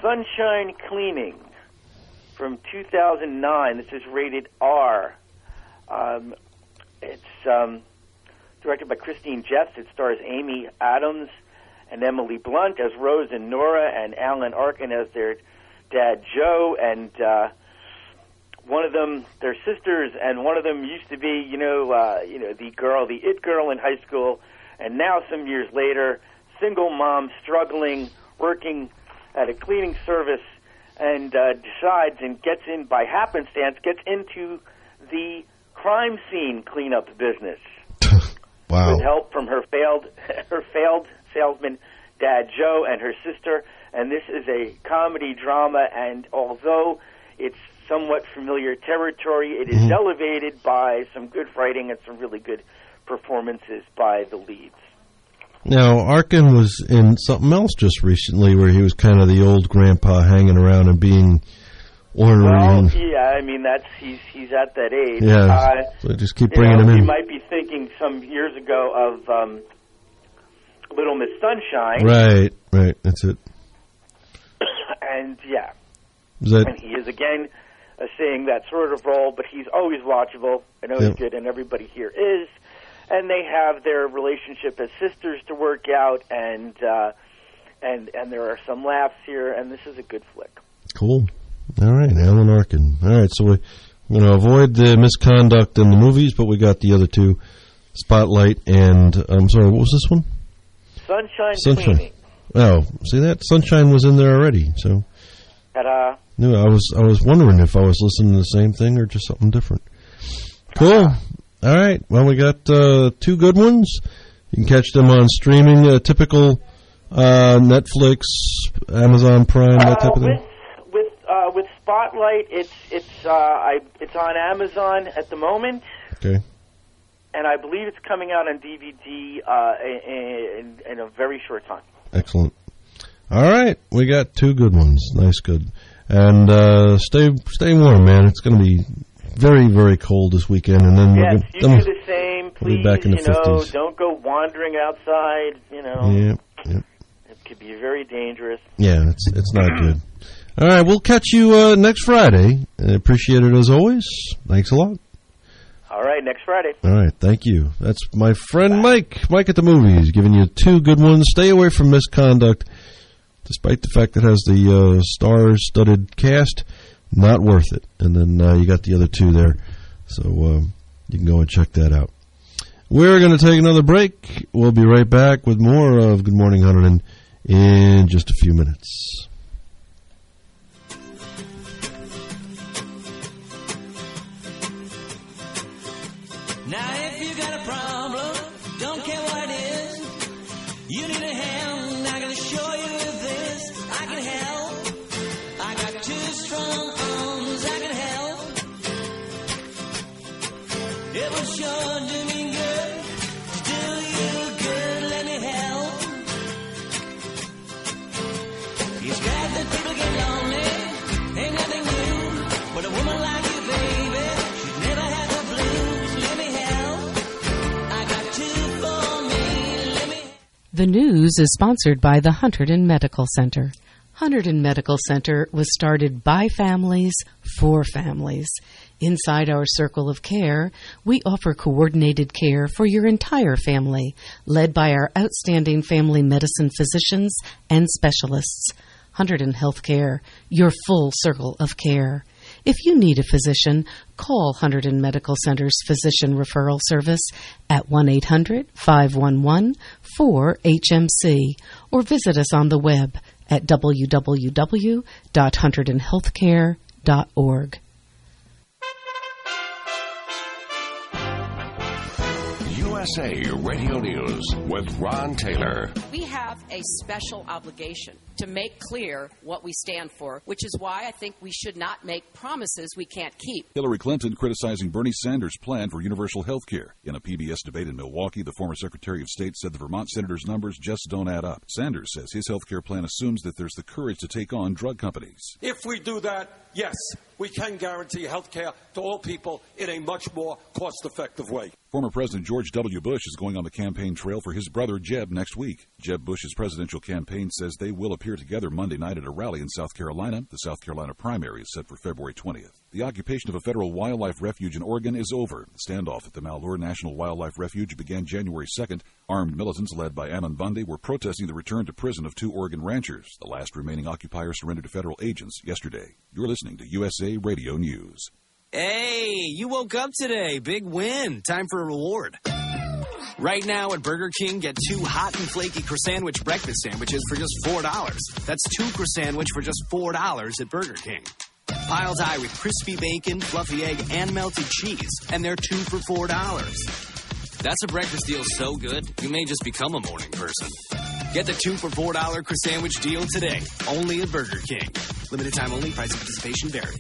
Sunshine Cleaning from 2009. This is rated R. It's directed by Christine Jeffs. It stars Amy Adams and Emily Blunt as Rose and Nora, and Alan Arkin as their dad Joe. And one of them, they're sisters, and one of them used to be, the it girl in high school, and now some years later, single mom struggling, working at a cleaning service, and decides and gets in by happenstance, gets into the crime scene cleanup business. Wow. With help from her failed salesman dad Joe and her sister. And this is a comedy drama, and although it's somewhat familiar territory, it is elevated by some good writing and some really good performances by the leads. Now, Arkin was in something else just recently where he was kind of the old grandpa hanging around and being ornery. Well, yeah, I mean, he's at that age. Yeah, so just keep bringing him in. You might be thinking some years ago of Little Miss Sunshine. Right, that's it. And, and he is, again, saying that sort of role, but he's always watchable and always good, and everybody here is. And they have their relationship as sisters to work out, and there are some laughs here, and this is a good flick. Cool. All right, Alan Arkin. All right, so we're going to avoid the misconduct in the movies, but we got the other two, Spotlight and, I'm sorry, what was this one? Sunshine Cleaning. Oh, see that? Sunshine was in there already, so. Ta-da. No, I was wondering if I was listening to the same thing or just something different. Cool. All right. Well, we got two good ones. You can catch them on streaming, typical Netflix, Amazon Prime, that type of thing. With Spotlight, it's on Amazon at the moment. Okay. And I believe it's coming out on DVD in a very short time. Excellent. All right, we got two good ones. Nice, good. And stay warm, man. It's going to be very, very cold this weekend, and then you do the same. Please, we'll be back in the 50s. Don't go wandering outside. Yep. It could be very dangerous. Yeah, it's not good. All right, we'll catch you next Friday. I appreciate it as always. Thanks a lot. All right, next Friday. All right, thank you. That's my friend Mike at the Movies, giving you two good ones. Stay away from misconduct, despite the fact it has the star-studded cast. Not worth it. And then you got the other two there, so you can go and check that out. We're going to take another break. We'll be right back with more of Good Morning Hunterdon in just a few minutes. Now if you got a problem, don't care what it is, you need a hand, I can assure you with this, I can help. I got two strong arms, I can help. It will sure do me good, do you good, let me help. It's glad that people get lonely, ain't nothing new, but a woman like you, baby, she'd never have the blues, let me help. I got two for me, let me. The news is sponsored by the Hunterdon Medical Center. Hunterdon Medical Center was started by families for families. Inside our circle of care, we offer coordinated care for your entire family, led by our outstanding family medicine physicians and specialists. Hunterdon Healthcare, your full circle of care. If you need a physician, call Hunterdon Medical Center's Physician Referral Service at 1-800-511-4HMC or visit us on the web at www.hunterdonhealthcare.org. USA Radio News with Ron Taylor. We have a special obligation to make clear what we stand for, which is why I think we should not make promises we can't keep. Hillary Clinton criticizing Bernie Sanders' plan for universal health care. In a PBS debate in Milwaukee, the former Secretary of State said the Vermont senator's numbers just don't add up. Sanders says his health care plan assumes that there's the courage to take on drug companies. If we do that, yes, we can guarantee health care to all people in a much more cost-effective way. Former President George W. Bush is going on the campaign trail for his brother Jeb next week. Jeb Bush's presidential campaign says they will appear together Monday night at a rally in South Carolina. The South Carolina primary is set for February 20th. The occupation of a federal wildlife refuge in Oregon is over. The standoff at the Malheur National Wildlife Refuge began January 2nd. Armed militants led by Ammon Bundy were protesting the return to prison of 2 Oregon ranchers. The last remaining occupier surrendered to federal agents yesterday. You're listening to USA Radio News. Hey, you woke up today. Big win. Time for a reward. Right now at Burger King, get 2 hot and flaky Croissant breakfast sandwiches for just $4. That's 2 Croissant for just $4 at Burger King. Piled high with crispy bacon, fluffy egg, and melted cheese. And they're 2 for $4. That's a breakfast deal so good, you may just become a morning person. Get the 2 for $4 Croissant deal today, only at Burger King. Limited time only, price and participation vary.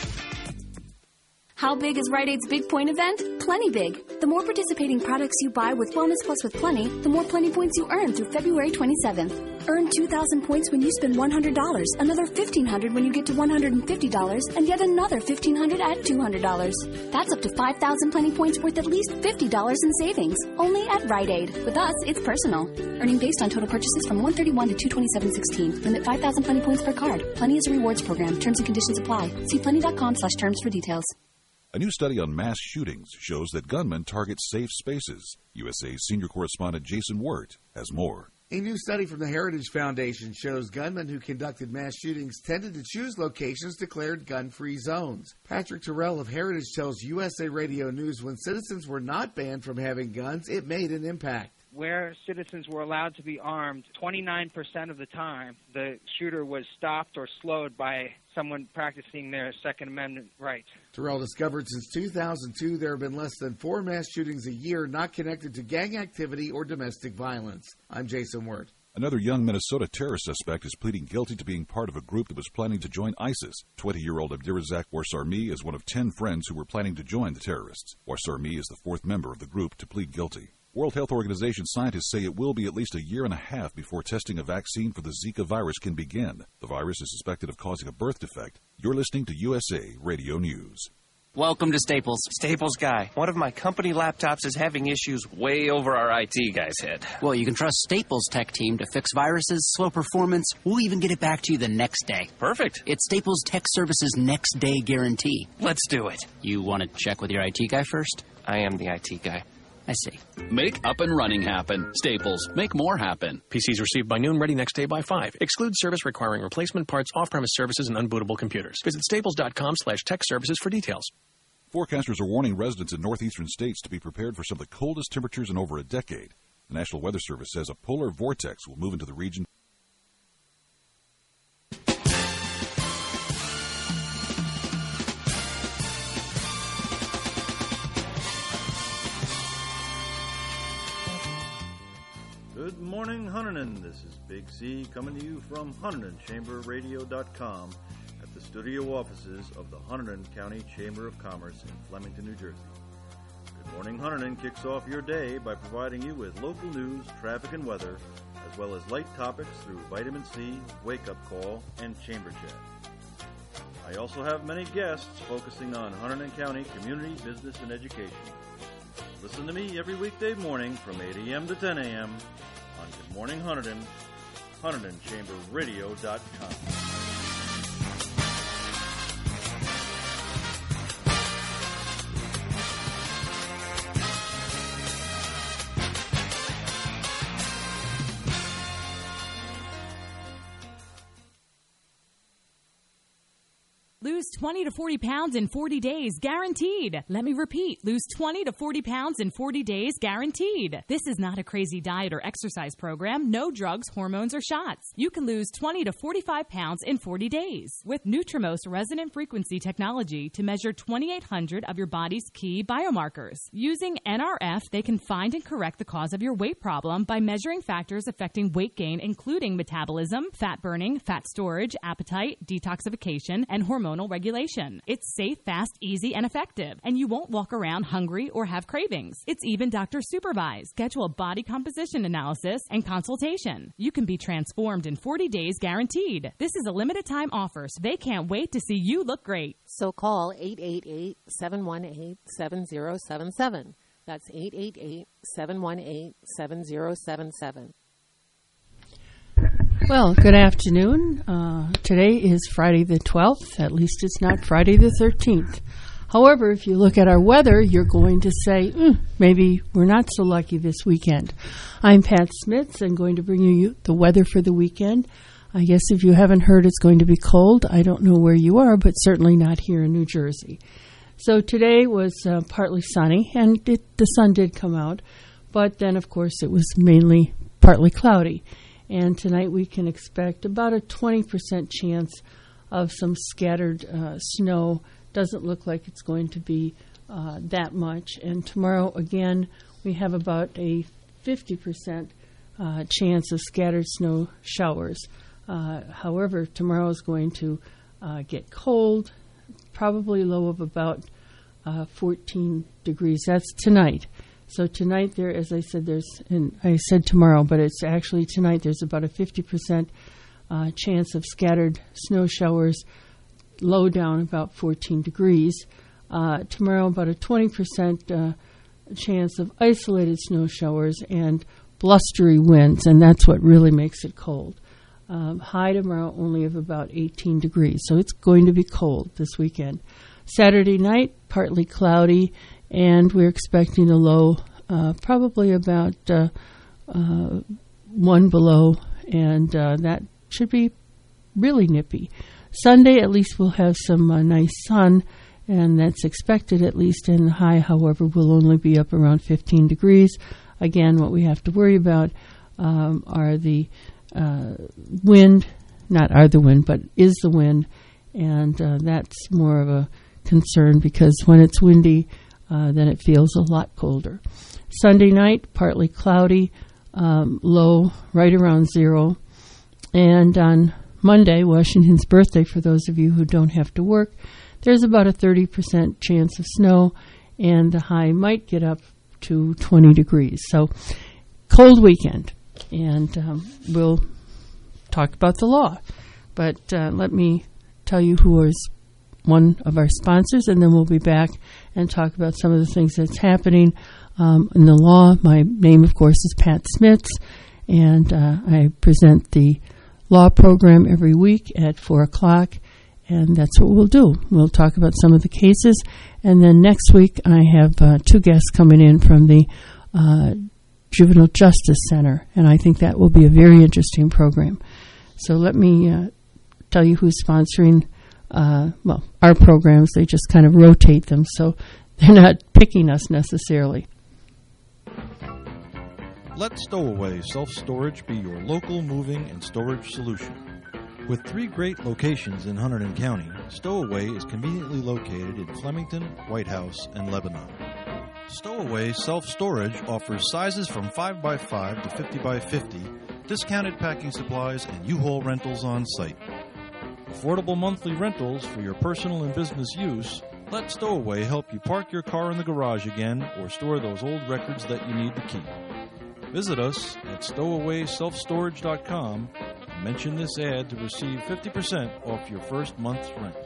How big is Rite Aid's Big Point event? Plenty big. The more participating products you buy with Wellness Plus with Plenty, the more Plenty points you earn through February 27th. Earn 2,000 points when you spend $100, another $1,500 when you get to $150, and yet another $1,500 at $200. That's up to 5,000 Plenty points worth at least $50 in savings. Only at Rite Aid. With us, it's personal. Earning based on total purchases from $131 to $227.16. Limit 5,000 Plenty points per card. Plenty is a rewards program. Terms and conditions apply. See plenty.com/terms for details. A new study on mass shootings shows that gunmen target safe spaces. USA's senior correspondent Jason Wirt has more. A new study from the Heritage Foundation shows gunmen who conducted mass shootings tended to choose locations declared gun-free zones. Patrick Terrell of Heritage tells USA Radio News when citizens were not banned from having guns, it made an impact. Where citizens were allowed to be armed, 29% of the time, the shooter was stopped or slowed by someone practicing their Second Amendment rights. Terrell discovered since 2002 there have been less than 4 mass shootings a year not connected to gang activity or domestic violence. I'm Jason Wirt. Another young Minnesota terror suspect is pleading guilty to being part of a group that was planning to join ISIS. 20-year-old Abdirazak Warsarmi is one of 10 friends who were planning to join the terrorists. Warsarmi is the 4th member of the group to plead guilty. World Health Organization scientists say it will be at least a year and a half before testing a vaccine for the Zika virus can begin. The virus is suspected of causing a birth defect. You're listening to USA Radio News. Welcome to Staples. Staples guy, one of my company laptops is having issues way over our IT guy's head. Well, you can trust Staples' tech team to fix viruses, slow performance. We'll even get it back to you the next day. Perfect. It's Staples' Tech Services Next Day Guarantee. Let's do it. You want to check with your IT guy first? I am the IT guy. I see. Make up and running happen. Staples. Make more happen. PCs received by noon, ready next day by 5. Excludes service requiring replacement parts, off-premise services, and unbootable computers. Visit staples.com/tech services for details. Forecasters are warning residents in northeastern states to be prepared for some of the coldest temperatures in over a decade. The National Weather Service says a polar vortex will move into the region. Good morning, Hunterdon. This is Big C coming to you from HunterdonChamberRadio.com at the studio offices of the Hunterdon County Chamber of Commerce in Flemington, New Jersey. Good Morning Hunterdon kicks off your day by providing you with local news, traffic, and weather, as well as light topics through Vitamin C, Wake Up Call, and Chamber Chat. I also have many guests focusing on Hunterdon County community, business, and education. Listen to me every weekday morning from 8 a.m. to 10 a.m. on Good Morning Hunterdon, HunterdonChamberRadio.com. Lose 20 to 40 pounds in 40 days, guaranteed. Let me repeat, lose 20 to 40 pounds in 40 days, guaranteed. This is not a crazy diet or exercise program, no drugs, hormones, or shots. You can lose 20 to 45 pounds in 40 days with Nutrimost resonant frequency technology to measure 2,800 of your body's key biomarkers. Using NRF, they can find and correct the cause of your weight problem by measuring factors affecting weight gain, including metabolism, fat burning, fat storage, appetite, detoxification, and hormone hormonal regulation. It's safe, fast, easy, and effective, and you won't walk around hungry or have cravings. It's even doctor supervised. Schedule a body composition analysis and consultation. You can be transformed in 40 days guaranteed. This is a limited time offer, so they can't wait to see you look great. So call 888-718-7077. That's 888-718-7077. Well, good afternoon. Today is Friday the 12th. At least it's not Friday the 13th. However, if you look at our weather, you're going to say, maybe we're not so lucky this weekend. I'm Pat Smits. I'm going to bring you the weather for the weekend. I guess if you haven't heard, it's going to be cold. I don't know where you are, but certainly not here in New Jersey. So today was partly sunny, and the sun did come out. But then, of course, it was mainly partly cloudy. And tonight we can expect about a 20% chance of some scattered snow. Doesn't look like it's going to be that much. And tomorrow, again, we have about a 50% chance of scattered snow showers. However, tomorrow is going to get cold, probably low of about 14 degrees. That's tonight. So tonight there, as I said, I said tomorrow, but it's actually tonight, there's about a 50% chance of scattered snow showers, low down about 14 degrees. Tomorrow, about a 20% chance of isolated snow showers and blustery winds, and that's what really makes it cold. High tomorrow only of about 18 degrees, so it's going to be cold this weekend. Saturday night, partly cloudy, and we're expecting a low probably about 1 below, and that should be really nippy. Sunday, at least we'll have some nice sun, and that's expected at least, and the high, however, will only be up around 15 degrees. Again, what we have to worry about are the wind, not are the wind, but is the wind, and that's more of a concern because when it's windy, then it feels a lot colder. Sunday night, partly cloudy, low right around 0, and on Monday, Washington's birthday, for those of you who don't have to work, there's about a 30% chance of snow, and the high might get up to 20 degrees. So, cold weekend. And we'll talk about the law. But let me tell you who is one of our sponsors, and then we'll be back and talk about some of the things that's happening in the law. My name, of course, is Pat Smits, and I present the law program every week at 4 o'clock, and that's what we'll do. We'll talk about some of the cases, and then next week I have 2 guests coming in from the Juvenile Justice Center, and I think that will be a very interesting program. So let me tell you who's sponsoring, our programs. They just kind of rotate them, so they're not picking us necessarily. Let Stowaway Self-Storage be your local moving and storage solution. With 3 great locations in Hunterdon County, Stowaway is conveniently located in Flemington, White House, and Lebanon. Stowaway Self-Storage offers sizes from 5x5 to 50x50, discounted packing supplies, and U-Haul rentals on site. Affordable monthly rentals for your personal and business use. Let Stowaway help you park your car in the garage again or store those old records that you need to keep. Visit us at stowawayselfstorage.com and mention this ad to receive 50% off your first month's rent.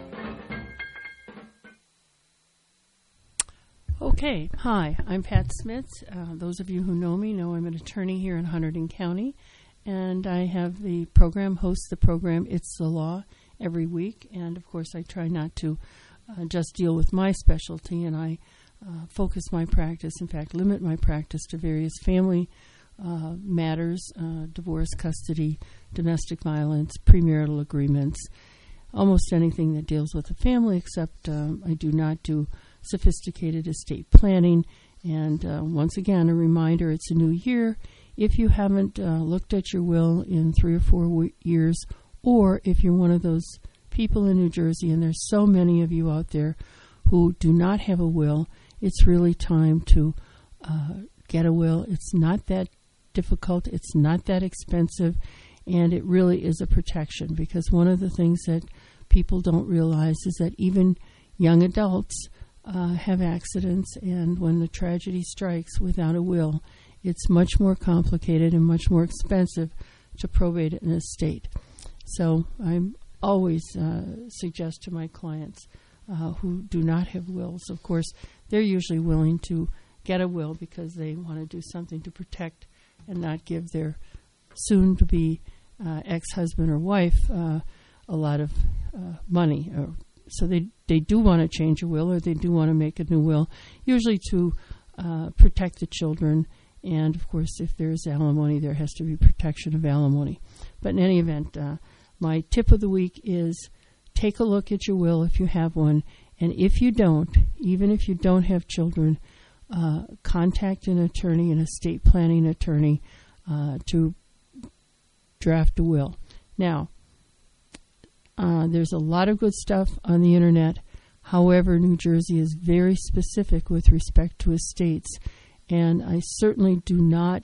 Okay, hi, I'm Pat Smits. Those of you who know me know I'm an attorney here in Hunterdon County, and I have the program, host the program It's the Law every week, and of course I try not to just deal with my specialty, and I focus my practice, in fact limit my practice to various family matters, divorce, custody, domestic violence, premarital agreements, almost anything that deals with the family, except I do not do sophisticated estate planning. And once again, a reminder, it's a new year. If you haven't looked at your will in 3 or 4 years, or if you're one of those people in New Jersey, and there's so many of you out there who do not have a will, it's really time to get a will. It's not that difficult. It's not that expensive. And it really is a protection, because one of the things that people don't realize is that even young adults have accidents, and when the tragedy strikes without a will, it's much more complicated and much more expensive to probate an estate. So I always suggest to my clients who do not have wills, of course, they're usually willing to get a will because they want to do something to protect and not give their soon-to-be ex-husband or wife a lot of money. So they do want to change a will, or they do want to make a new will, usually to protect the children. And, of course, if there's alimony, there has to be protection of alimony. But in any event, my tip of the week is take a look at your will if you have one. And if you don't, even if you don't have children, contact an attorney, an estate planning attorney, to draft a will. Now, there's a lot of good stuff on the Internet. However, New Jersey is very specific with respect to estates. And I certainly do not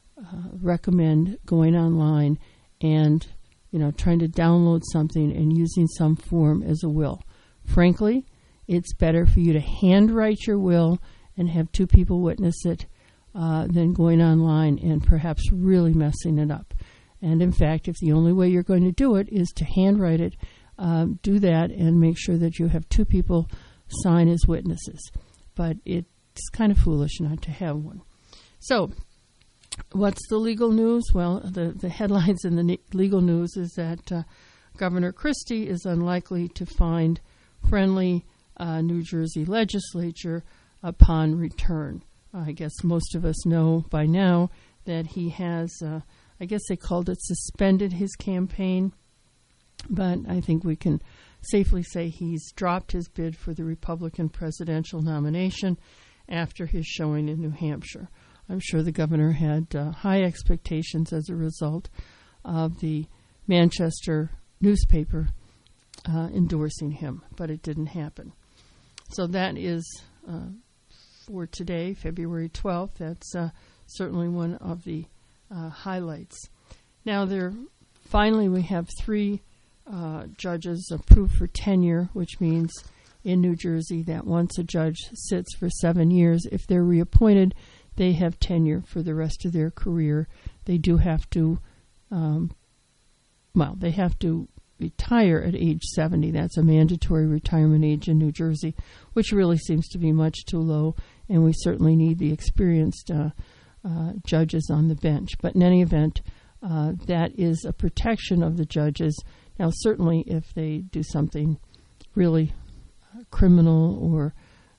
recommend going online and, trying to download something and using some form as a will. Frankly, it's better for you to handwrite your will and have two people witness it than going online and perhaps really messing it up. And in fact, if the only way you're going to do it is to handwrite it, do that and make sure that you have two people sign as witnesses. But it's kind of foolish not to have one. So, what's the legal news? Well, the headlines in the legal news is that Governor Christie is unlikely to find friendly New Jersey legislature upon return. I guess most of us know by now that he has, I guess they called it suspended his campaign, but I think we can safely say he's dropped his bid for the Republican presidential nomination after his showing in New Hampshire. I'm sure the governor had high expectations as a result of the Manchester newspaper endorsing him, but it didn't happen. So that is for today, February 12th. That's certainly one of the highlights. Now, finally we have 3 judges approved for tenure, which means in New Jersey that once a judge sits for 7 years, if they're reappointed, they have tenure for the rest of their career. They do have to, they have to retire at age 70. That's a mandatory retirement age in New Jersey, which really seems to be much too low, and we certainly need the experienced judges on the bench. But in any event, that is a protection of the judges. Now, certainly if they do something really criminal or,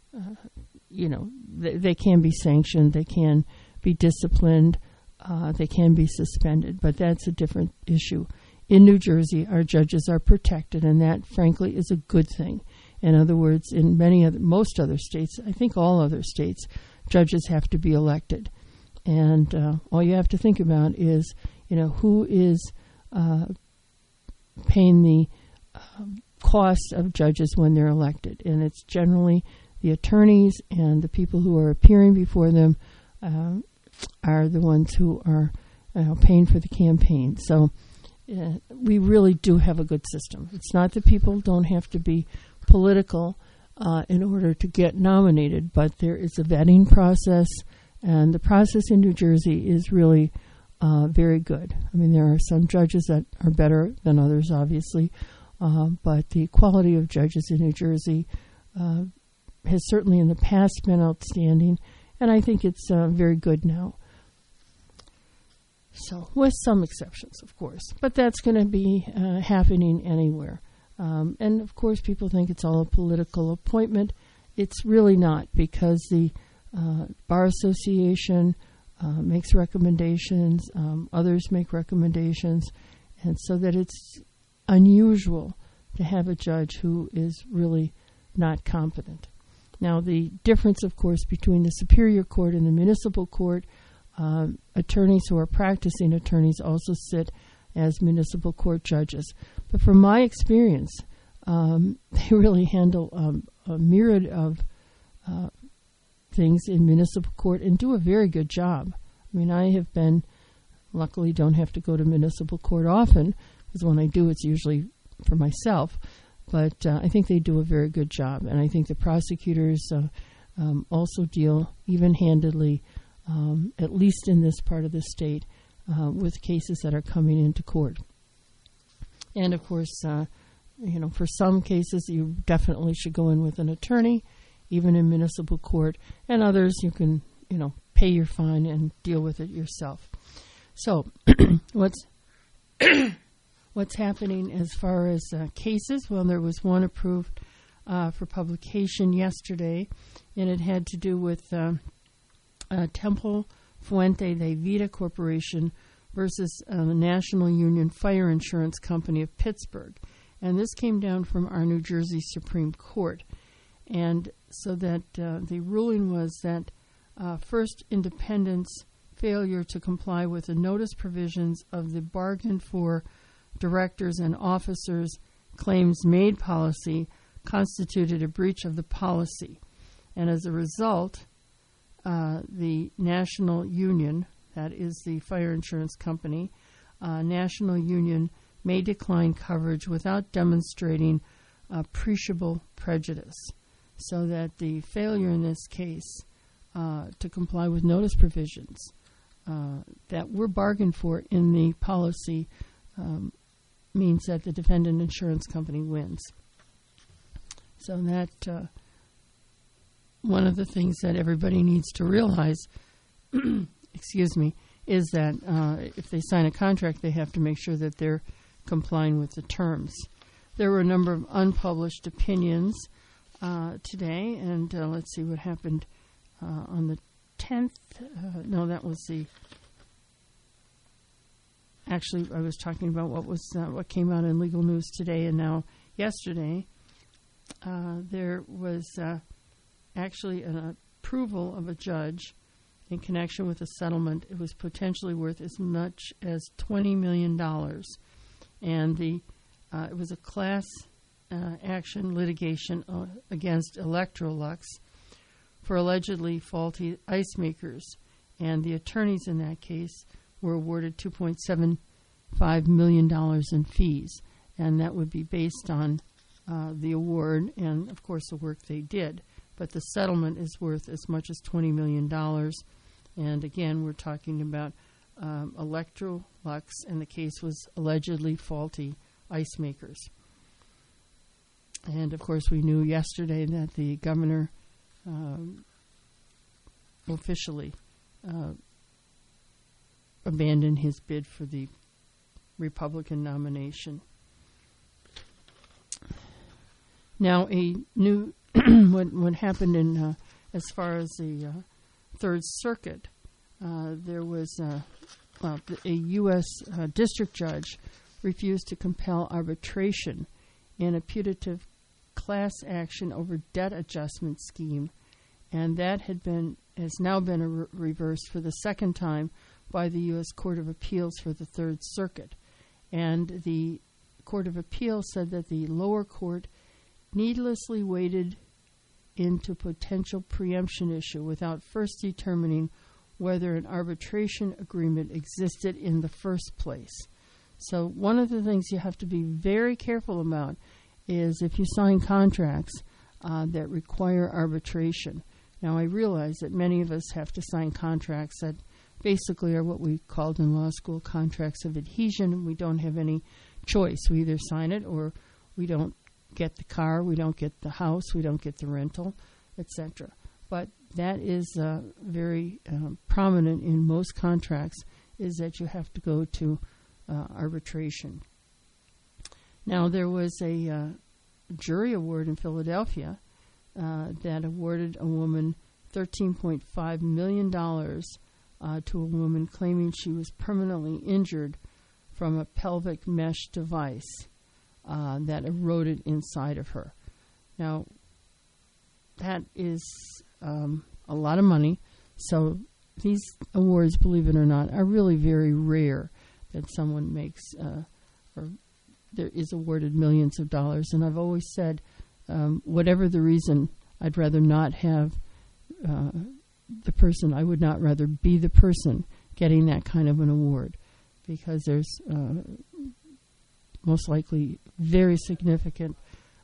they can be sanctioned, they can be disciplined, they can be suspended, but that's a different issue. In New Jersey, our judges are protected, and that, frankly, is a good thing. In other words, in most other states, I think all other states, judges have to be elected. And all you have to think about is, who is paying the cost of judges when they're elected. And it's generally the attorneys, and the people who are appearing before them are the ones who are paying for the campaign. So we really do have a good system. It's not that people don't have to be political in order to get nominated, but there is a vetting process, and the process in New Jersey is really very good. I mean, there are some judges that are better than others, obviously, but the quality of judges in New Jersey has certainly in the past been outstanding, and I think it's very good now. So, with some exceptions, of course. But that's going to be happening anywhere. And, of course, people think it's all a political appointment. It's really not, because the Bar Association makes recommendations, others make recommendations, and so that it's unusual to have a judge who is really not competent. Now, the difference, of course, between the Superior Court and the Municipal Court, attorneys who are practicing attorneys also sit as municipal court judges. But from my experience, they really handle a myriad of things in municipal court and do a very good job. I mean, I have been, luckily don't have to go to municipal court often, because when I do, it's usually for myself. But I think they do a very good job, and I think the prosecutors also deal even-handedly, at least in this part of the state, with cases that are coming into court. And of course, for some cases, you definitely should go in with an attorney, even in municipal court, and others you can, pay your fine and deal with it yourself. So, what's happening as far as cases? Well, there was one approved for publication yesterday, and it had to do with Temple Fuente de Vida Corporation versus the National Union Fire Insurance Company of Pittsburgh. And this came down from our New Jersey Supreme Court. And so that the ruling was that First Independent's failure to comply with the notice provisions of the bargain for directors and officers claims made policy constituted a breach of the policy. And as a result, the National Union, that is the fire insurance company, National Union may decline coverage without demonstrating appreciable prejudice. So that the failure in this case to comply with notice provisions that were bargained for in the policy means that the defendant insurance company wins. So that one of the things that everybody needs to realize, is that if they sign a contract, they have to make sure that they're complying with the terms. There were a number of unpublished opinions today, and let's see what happened on the 10th. No, that was the... Actually, I was talking about what came out in Legal News today, and now yesterday there was actually an approval of a judge in connection with a settlement. It was potentially worth as much as $20 million, and it was a class action litigation against Electrolux for allegedly faulty ice makers, and the attorneys in that case were awarded $2.75 million in fees, and that would be based on the award and, of course, the work they did. But the settlement is worth as much as $20 million, and again, we're talking about Electrolux, and the case was allegedly faulty ice makers. And, of course, we knew yesterday that the governor officially abandoned his bid for the Republican nomination. Now, a new what happened in as far as the Third Circuit, there was a U.S. district judge refused to compel arbitration in a putative class action over debt adjustment scheme, and that has now been reversed for the second time by the U.S. Court of Appeals for the Third Circuit. And the Court of Appeals said that the lower court needlessly waded into potential preemption issue without first determining whether an arbitration agreement existed in the first place. So one of the things you have to be very careful about is if you sign contracts that require arbitration. Now, I realize that many of us have to sign contracts that basically are what we called in law school contracts of adhesion, and we don't have any choice. We either sign it or we don't get the car, we don't get the house, we don't get the rental, etc. But that is very prominent in most contracts, is that you have to go to arbitration. Now, there was a jury award in Philadelphia that awarded a woman $13.5 million to a woman claiming she was permanently injured from a pelvic mesh device that eroded inside of her. Now, that is a lot of money. So these awards, believe it or not, are really very rare that someone makes or there is awarded millions of dollars. And I've always said, whatever the reason, I'd rather not have the person. I would not rather be the person getting that kind of an award, because there's most likely very significant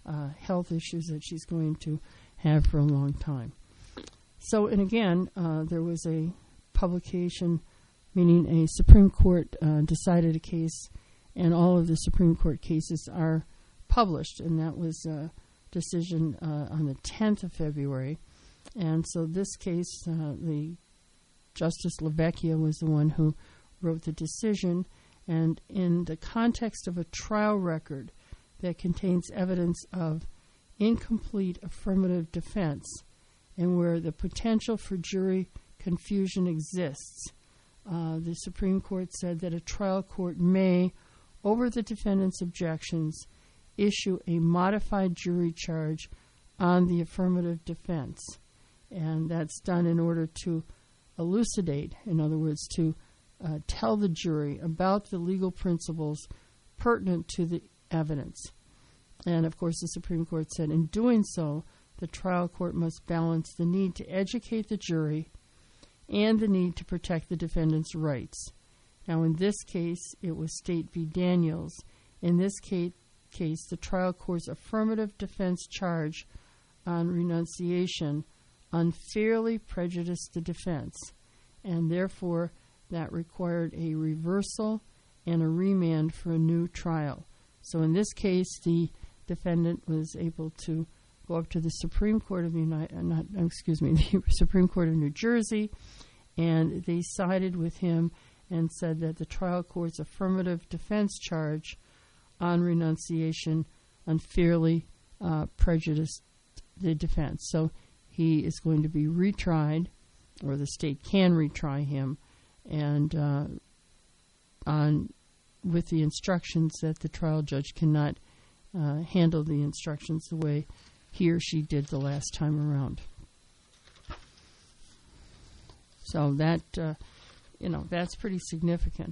health issues that she's going to have for a long time. So, and again, there was a publication, meaning a Supreme Court decided a case, and all of the Supreme Court cases are published, and that was a decision on the 10th of February. And so this case, the Justice LaVecchia was the one who wrote the decision, and in the context of a trial record that contains evidence of incomplete affirmative defense and where the potential for jury confusion exists, the Supreme Court said that a trial court may, over the defendant's objections, issue a modified jury charge on the affirmative defense. And that's done in order to elucidate, in other words, to tell the jury about the legal principles pertinent to the evidence. And, of course, the Supreme Court said in doing so, the trial court must balance the need to educate the jury and the need to protect the defendant's rights. Now, in this case, it was State v. Daniels. In this case, the trial court's affirmative defense charge on renunciation unfairly prejudiced the defense, and therefore that required a reversal and a remand for a new trial. So in this case, the defendant was able to go up to the Supreme Court of the Supreme Court of New Jersey, and they sided with him and said that the trial court's affirmative defense charge on renunciation unfairly prejudiced the defense. So he is going to be retried, or the state can retry him, and with the instructions that the trial judge cannot handle the instructions the way he or she did the last time around. So that, that's pretty significant.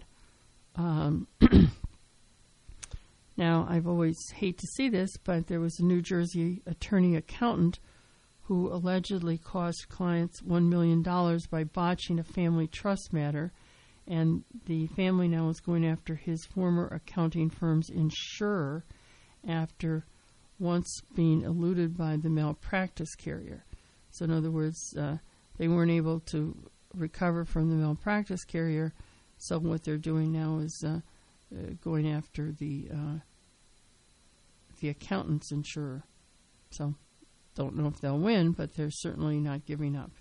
Now, I've always hate to see this, but there was a New Jersey attorney accountant who allegedly cost clients $1 million by botching a family trust matter, and the family now is going after his former accounting firm's insurer after once being eluded by the malpractice carrier. So in other words, they weren't able to recover from the malpractice carrier, so what they're doing now is going after the accountant's insurer. So don't know if they'll win, but they're certainly not giving up.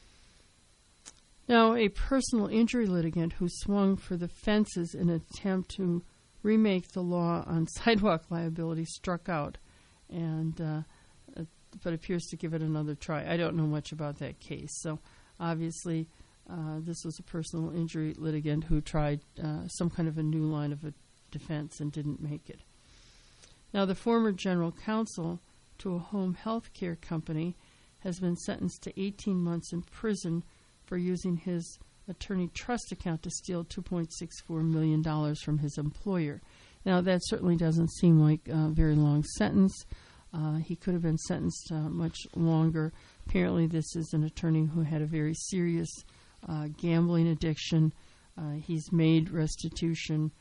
Now, a personal injury litigant who swung for the fences in an attempt to remake the law on sidewalk liability struck out, and but appears to give it another try. I don't know much about that case. So obviously this was a personal injury litigant who tried some kind of a new line of a defense and didn't make it. Now, the former general counsel to a home health care company has been sentenced to 18 months in prison for using his attorney trust account to steal $2.64 million from his employer. Now, that certainly doesn't seem like a very long sentence. He could have been sentenced much longer. Apparently, this is an attorney who had a very serious gambling addiction. He's made restitution,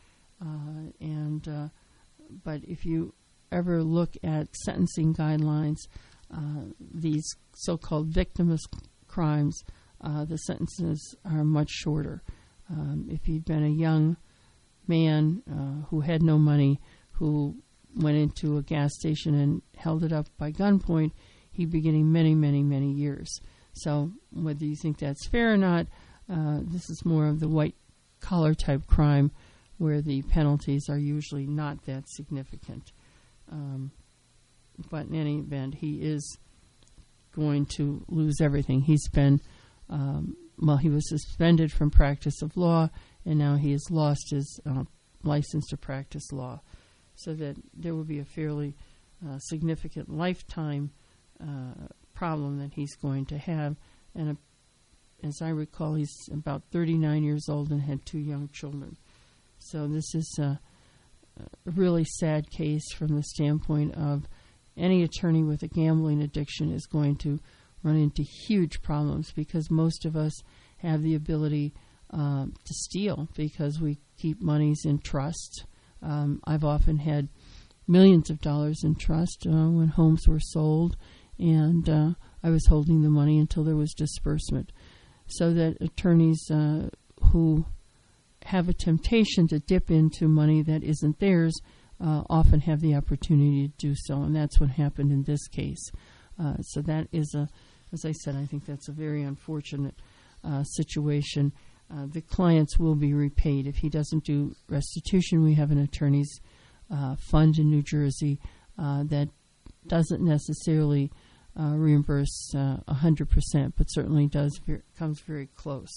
but if you ever look at sentencing guidelines, these so-called victimless crimes, the sentences are much shorter. If he'd been a young man who had no money, who went into a gas station and held it up by gunpoint, he'd be getting many, many, many years. So whether you think that's fair or not, this is more of the white-collar type crime where the penalties are usually not that significant. But in any event, he is going to lose everything. He's been, he was suspended from practice of law, and now he has lost his license to practice law, so that there will be a fairly significant lifetime problem that he's going to have. And as I recall, he's about 39 years old and had 2 young children. So this is a really sad case from the standpoint of any attorney with a gambling addiction is going to run into huge problems, because most of us have the ability to steal because we keep monies in trust. I've often had millions of dollars in trust when homes were sold, and I was holding the money until there was disbursement. So that attorneys who have a temptation to dip into money that isn't theirs often have the opportunity to do so, and that's what happened in this case. So that is as I said, I think that's a very unfortunate situation. The clients will be repaid. If he doesn't do restitution, we have an attorney's fund in New Jersey that doesn't necessarily reimburse 100%, but certainly comes very close.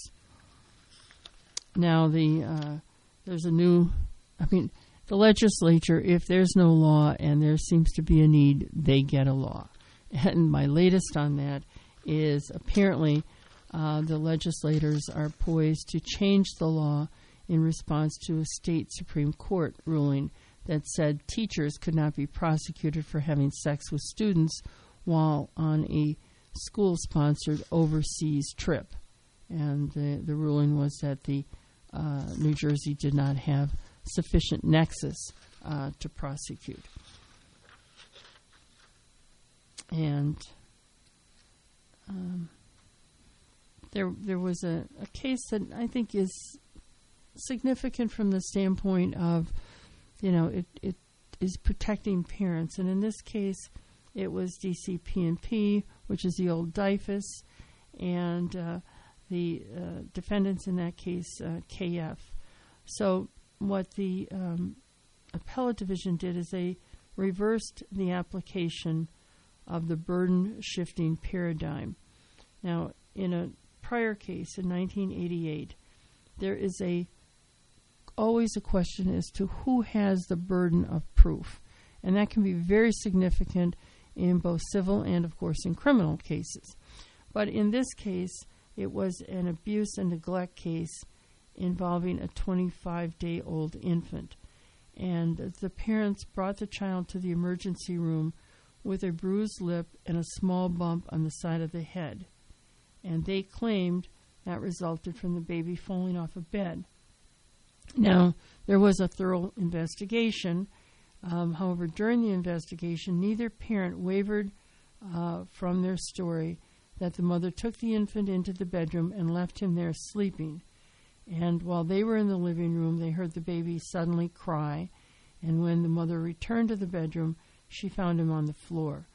Now, there's a new, the legislature, if there's no law and there seems to be a need, they get a law. And my latest on that is apparently the legislators are poised to change the law in response to a state Supreme Court ruling that said teachers could not be prosecuted for having sex with students while on a school-sponsored overseas trip. And the ruling was that the New Jersey did not have sufficient nexus to prosecute. And there was a case that I think is significant from the standpoint of, it is protecting parents. And in this case, it was DCP&P, which is the old DIFUS, and the defendants in that case, KF. So what the appellate division did is they reversed the application of the burden-shifting paradigm. Now, in a prior case in 1988, there is always a question as to who has the burden of proof. And that can be very significant in both civil and, of course, in criminal cases. But in this case, it was an abuse and neglect case involving a 25-day-old infant. And the parents brought the child to the emergency room with a bruised lip and a small bump on the side of the head. And they claimed that resulted from the baby falling off a bed. Now, there was a thorough investigation. However, during the investigation, neither parent wavered from their story that the mother took the infant into the bedroom and left him there sleeping. And while they were in the living room, they heard the baby suddenly cry. And when the mother returned to the bedroom, she found him on the floor.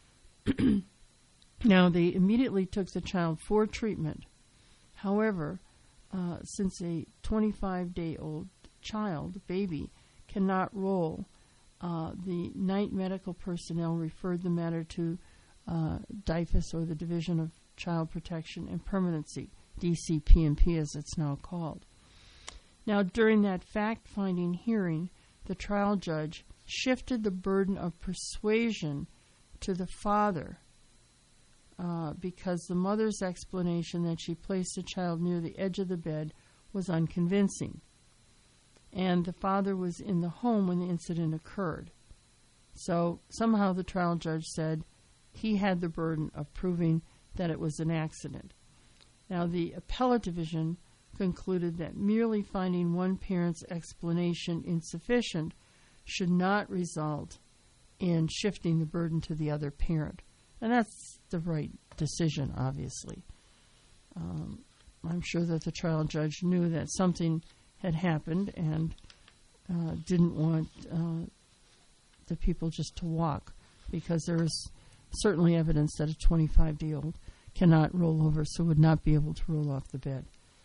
Now, they immediately took the child for treatment. However, since a 25-day-old child, baby, cannot roll, the night medical personnel referred the matter to DIFUS, or the Division of Child Protection and Permanency, DCP&P as it's now called. Now, during that fact-finding hearing, the trial judge shifted the burden of persuasion to the father because the mother's explanation that she placed the child near the edge of the bed was unconvincing. And the father was in the home when the incident occurred. So somehow the trial judge said he had the burden of proving that it was an accident. Now, the appellate division concluded that merely finding one parent's explanation insufficient should not result in shifting the burden to the other parent. And that's the right decision, obviously. I'm sure that the trial judge knew that something had happened and didn't want the people just to walk, because there is certainly evidence that a 25-day-old cannot roll over, so would not be able to roll off the bed.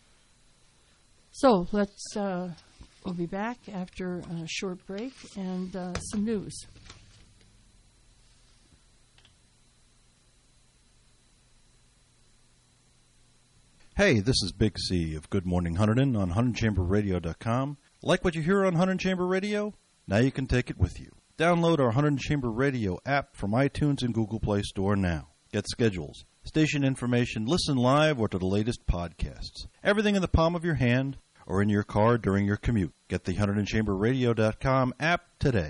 So we'll be back after a short break and some news. Hey, this is Big C of Good Morning Hunterdon on HunterdonChamberRadio.com. Like what you hear on Hunterdon Chamber Radio? Now you can take it with you. Download our Hunterdon Chamber Radio app from iTunes and Google Play Store now. Get schedules, station information, listen live, or to the latest podcasts. Everything in the palm of your hand or in your car during your commute. Get the HunterdonChamberRadio.com app today.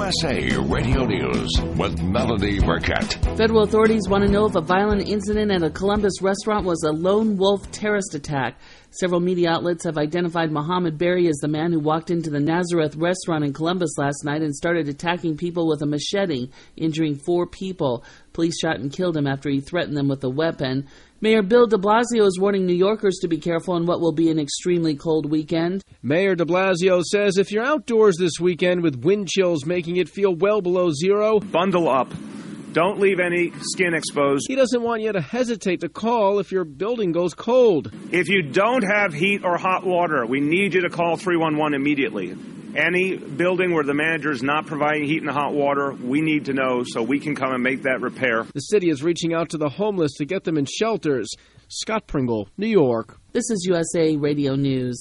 WUSA Radio News with Melody Burkett. Federal authorities want to know if a violent incident at a Columbus restaurant was a lone wolf terrorist attack. Several media outlets have identified Mohammed Berry as the man who walked into the Nazareth restaurant in Columbus last night and started attacking people with a machete, injuring 4 people. Police shot and killed him after he threatened them with a weapon. Mayor Bill de Blasio is warning New Yorkers to be careful on what will be an extremely cold weekend. Mayor de Blasio says if you're outdoors this weekend with wind chills making it feel well below zero, bundle up. Don't leave any skin exposed. He doesn't want you to hesitate to call if your building goes cold. If you don't have heat or hot water, we need you to call 311 immediately. Any building where the manager is not providing heat and hot water, we need to know so we can come and make that repair. The city is reaching out to the homeless to get them in shelters. Scott Pringle, New York. This is USA Radio News.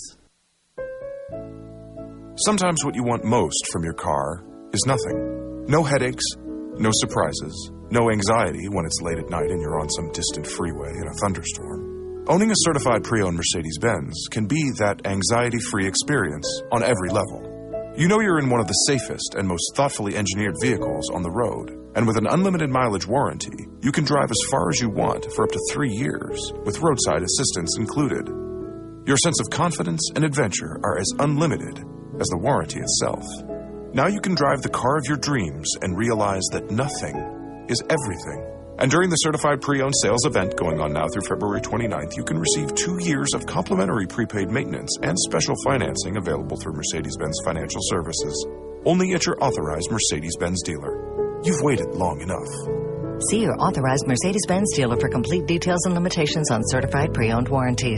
Sometimes what you want most from your car is nothing. No headaches, no surprises, no anxiety when it's late at night and you're on some distant freeway in a thunderstorm. Owning a certified pre-owned Mercedes-Benz can be that anxiety-free experience on every level. You know you're in one of the safest and most thoughtfully engineered vehicles on the road. And with an unlimited mileage warranty, you can drive as far as you want for up to 3 years, with roadside assistance included. Your sense of confidence and adventure are as unlimited as the warranty itself. Now you can drive the car of your dreams and realize that nothing is everything. And during the Certified Pre-Owned Sales event going on now through February 29th, you can receive 2 years of complimentary prepaid maintenance and special financing available through Mercedes-Benz Financial Services. Only at your authorized Mercedes-Benz dealer. You've waited long enough. See your authorized Mercedes-Benz dealer for complete details and limitations on certified pre-owned warranties.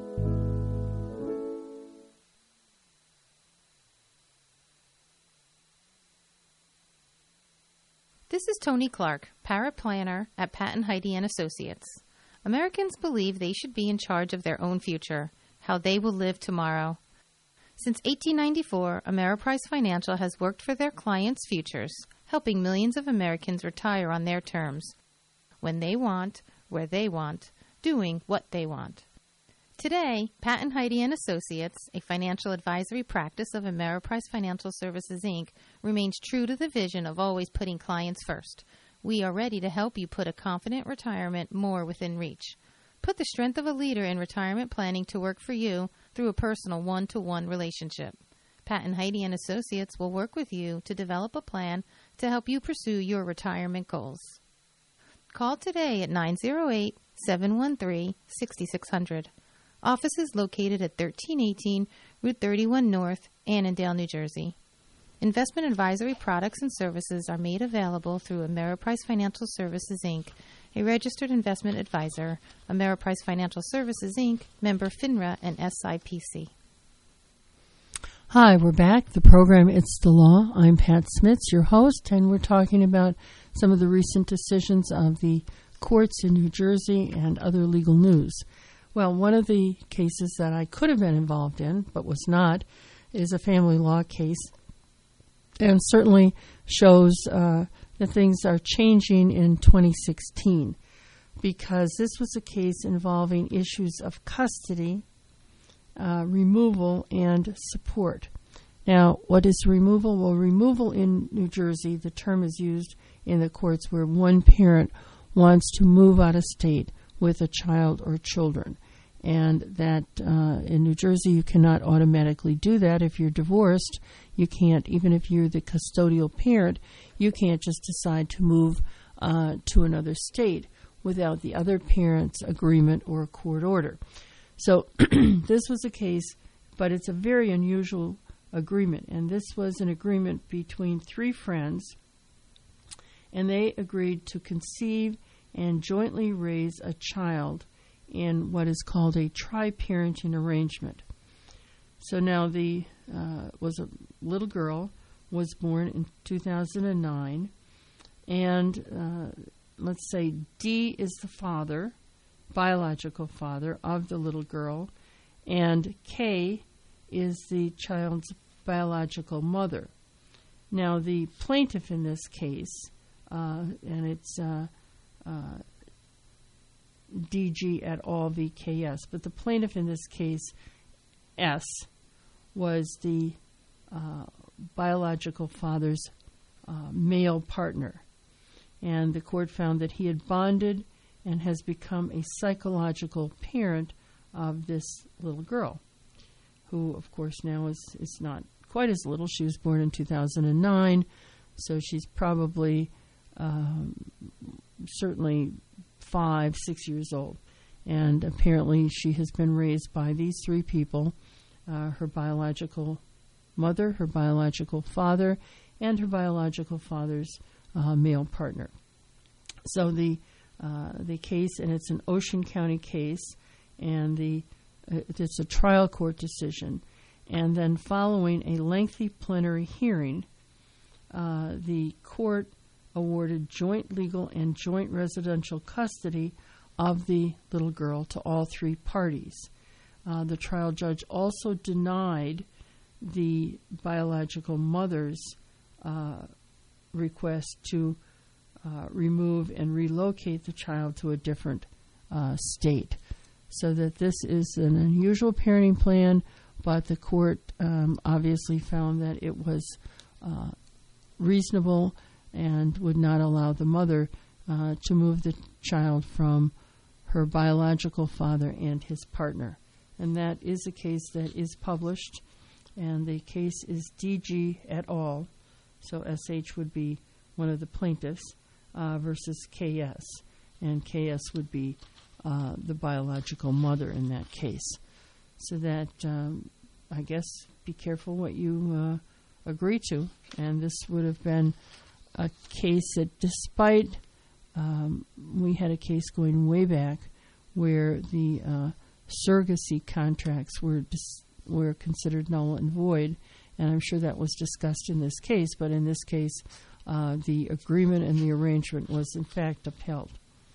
This is Tony Clark, paraplanner at Patton Heidi & Associates. Americans believe they should be in charge of their own future, how they will live tomorrow. Since 1894, Ameriprise Financial has worked for their clients' futures, helping millions of Americans retire on their terms, when they want, where they want, doing what they want. Today, Patton Heidi & Associates, a financial advisory practice of Ameriprise Financial Services, Inc., remains true to the vision of always putting clients first. We are ready to help you put a confident retirement more within reach. Put the strength of a leader in retirement planning to work for you through a personal one-to-one relationship. Patton Heidi & Associates will work with you to develop a plan to help you pursue your retirement goals. Call today at 908-713-6600. Office is located at 1318 Route 31 North, Annandale, New Jersey. Investment advisory products and services are made available through Ameriprise Financial Services, Inc., a registered investment advisor. Ameriprise Financial Services, Inc., member FINRA and SIPC. Hi, we're back. The program It's the Law. I'm Pat Smits, your host, and we're talking about some of the recent decisions of the courts in New Jersey and other legal news. Well, one of the cases that I could have been involved in, but was not, is a family law case, and certainly shows that things are changing in 2016, because this was a case involving issues of custody, removal, and support. Now, what is removal? Well, removal in New Jersey, the term is used in the courts where one parent wants to move out of state with a child or children. And that in New Jersey, you cannot automatically do that. If you're divorced, you can't, even if you're the custodial parent, you can't just decide to move to another state without the other parent's agreement or a court order. So this was a case, but it's a very unusual agreement. And this was an agreement between 3 friends, and they agreed to conceive and jointly raise a child in what is called a tri-parenting arrangement. So now the was a little girl, was born in 2009, and let's say D is the father, biological father of the little girl, and K is the child's biological mother. Now the plaintiff in this case, and it's DG et al. VKS. But the plaintiff in this case, S, was the biological father's male partner. And the court found that he had bonded and has become a psychological parent of this little girl, who, of course, now is not quite as little. She was born in 2009, so she's probably certainly 5, 6 years old. And apparently she has been raised by these three people, her biological mother, her biological father, and her biological father's male partner. So the case, and it's an Ocean County case, and it's a trial court decision. And then following a lengthy plenary hearing, the court awarded joint legal and joint residential custody of the little girl to all three parties. The trial judge also denied the biological mother's request to remove and relocate the child to a different state. So that this is an unusual parenting plan, but the court obviously found that it was reasonable and would not allow the mother to move the child from her biological father and his partner. And that is a case that is published, and the case is DG et al., so SH would be one of the plaintiffs, versus KS, and KS would be the biological mother in that case. So that, I guess, be careful what you agree to. And this would have been a case that, despite we had a case going way back where the surrogacy contracts were considered null and void, and I'm sure that was discussed in this case, but in this case, the agreement and the arrangement was in fact upheld.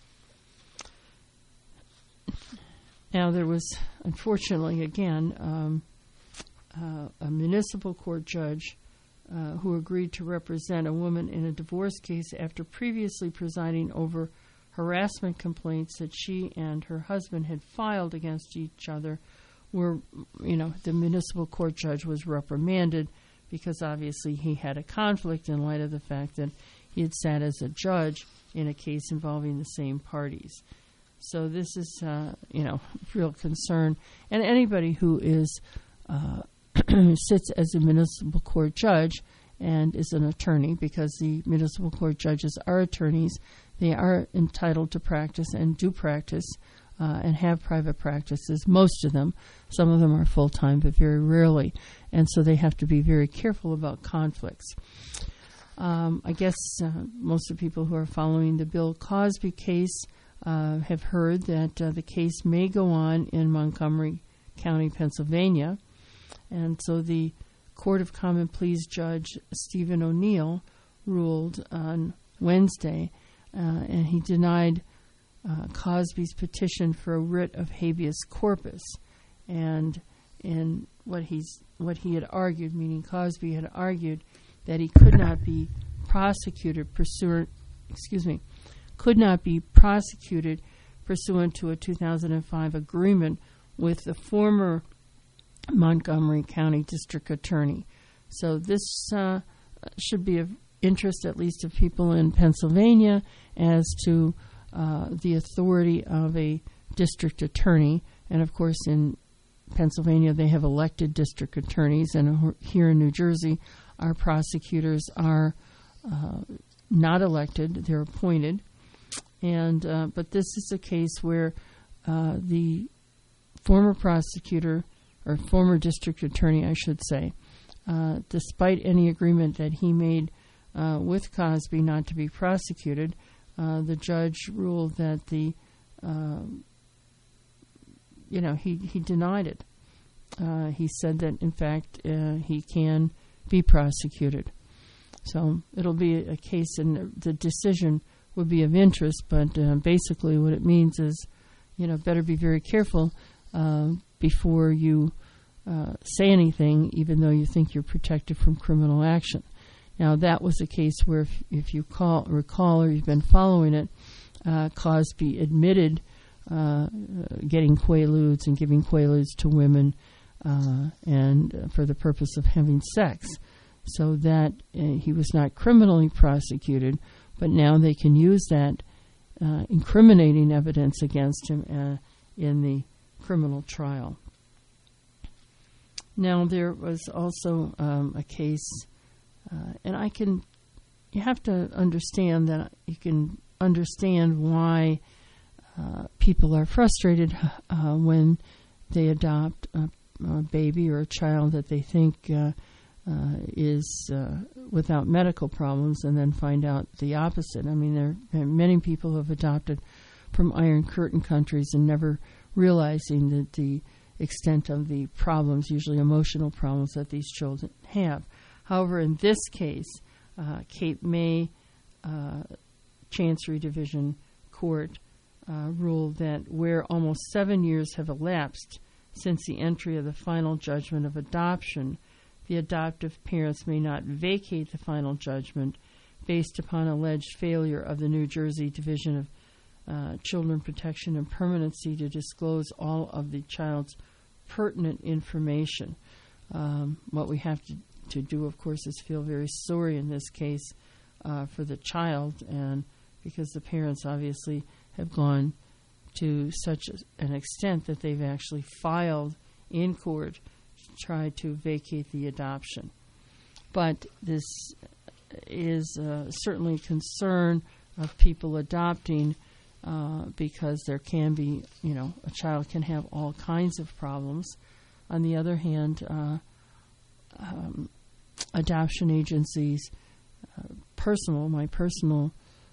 Now, there was, unfortunately, again, a municipal court judge who agreed to represent a woman in a divorce case after previously presiding over harassment complaints that she and her husband had filed against each other. The municipal court judge was reprimanded because obviously he had a conflict in light of the fact that he had sat as a judge in a case involving the same parties. So this is, real concern. And anybody who is sits as a municipal court judge and is an attorney, because the municipal court judges are attorneys, they are entitled to practice and do practice and have private practices, most of them. Some of them are full-time, but very rarely. And so they have to be very careful about conflicts. I guess most of the people who are following the Bill Cosby case have heard that the case may go on in Montgomery County, Pennsylvania. And so the Court of Common Pleas Judge Stephen O'Neill ruled on Wednesday, and he denied Cosby's petition for a writ of habeas corpus. And in what he had argued, meaning Cosby had argued that he could not be prosecuted pursuant to a 2005 agreement with the former Montgomery County District Attorney. So this should be of interest, at least to people in Pennsylvania, as to the authority of a district attorney. And of course, in Pennsylvania, they have elected district attorneys, and here in New Jersey, our prosecutors are not elected; they're appointed. And but this is a case where the former prosecutor, or former district attorney, I should say, despite any agreement that he made with Cosby not to be prosecuted, the judge ruled that he denied it. He said that, in fact, he can be prosecuted. So it'll be a case, and the decision would be of interest, but basically what it means is, better be very careful before you say anything, even though you think you're protected from criminal action. Now, that was a case where, if you recall, or you've been following it, Cosby admitted getting Quaaludes and giving Quaaludes to women and for the purpose of having sex. so that he was not criminally prosecuted, but now they can use that incriminating evidence against him in the criminal trial. Now, there was also a case, and you have to understand that you can understand why people are frustrated when they adopt a baby or a child that they think is without medical problems, and then find out the opposite. I mean, there are many people who have adopted from Iron Curtain countries and never realizing that the extent of the problems, usually emotional problems, that these children have. However, in this case, Cape May Chancery Division Court ruled that where almost 7 years have elapsed since the entry of the final judgment of adoption, the adoptive parents may not vacate the final judgment based upon alleged failure of the New Jersey Division of Children Protection and Permanency to disclose all of the child's pertinent information. What we have to do, of course, is feel very sorry in this case for the child, and because the parents obviously have gone to such an extent that they've actually filed in court to try to vacate the adoption. But this is certainly a concern of people adopting because there can be, a child can have all kinds of problems. On the other hand, adoption agencies, my personal